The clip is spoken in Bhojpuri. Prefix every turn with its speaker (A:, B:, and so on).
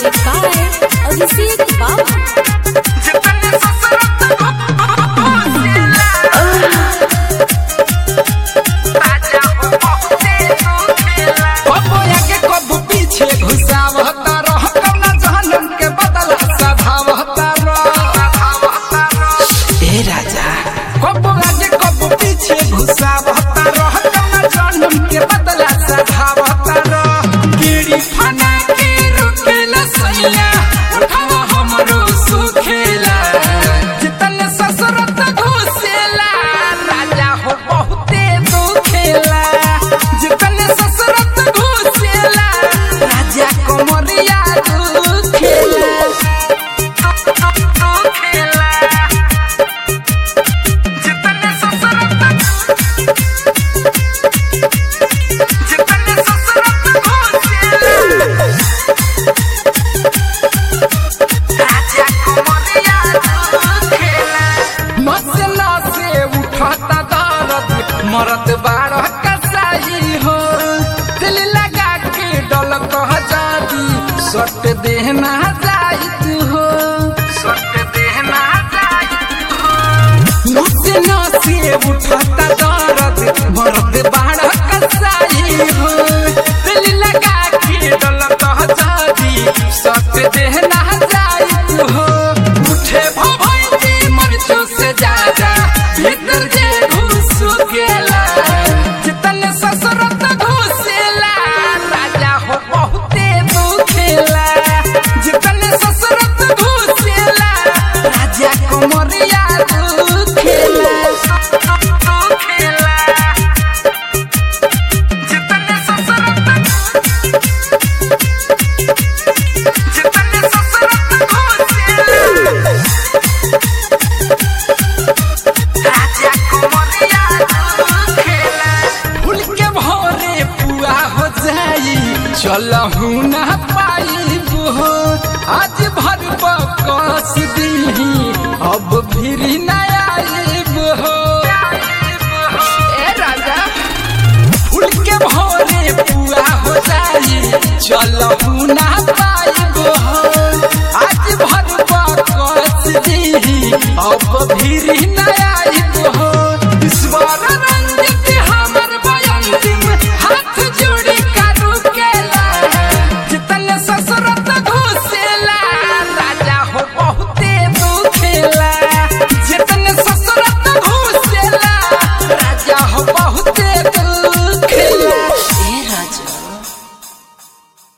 A: Music by Abhishek Babu.
B: मरद बारह कसाई हो दिल लगा के डल कह जाती सट देना जाइत हो सट देना जाइत हो नसे नसे उठता दर्द मरद बारह कसाई हो दिल लगा के डल कह जाती सट देना जाइत हो उठे भभैती मरचो से ज्यादा भीतर जे घुस गेला जितने ससुरत घुसेला राजा हो बहुते दुखेला जितने ससुरत घुसेला राजा कमरिया दुखेला जितने ससुरत घुसेला चलहू न पाइब हो आज भर बकस दी अब फिर न आइब हो ए राजा फूल के भोरे पुआ हो जाई चलहू न पाइब हो आज भर बकस दी अब फिर न आइब हो ईश्वर रंजित हमर बयंतिम हाथ जोड़ी बहुत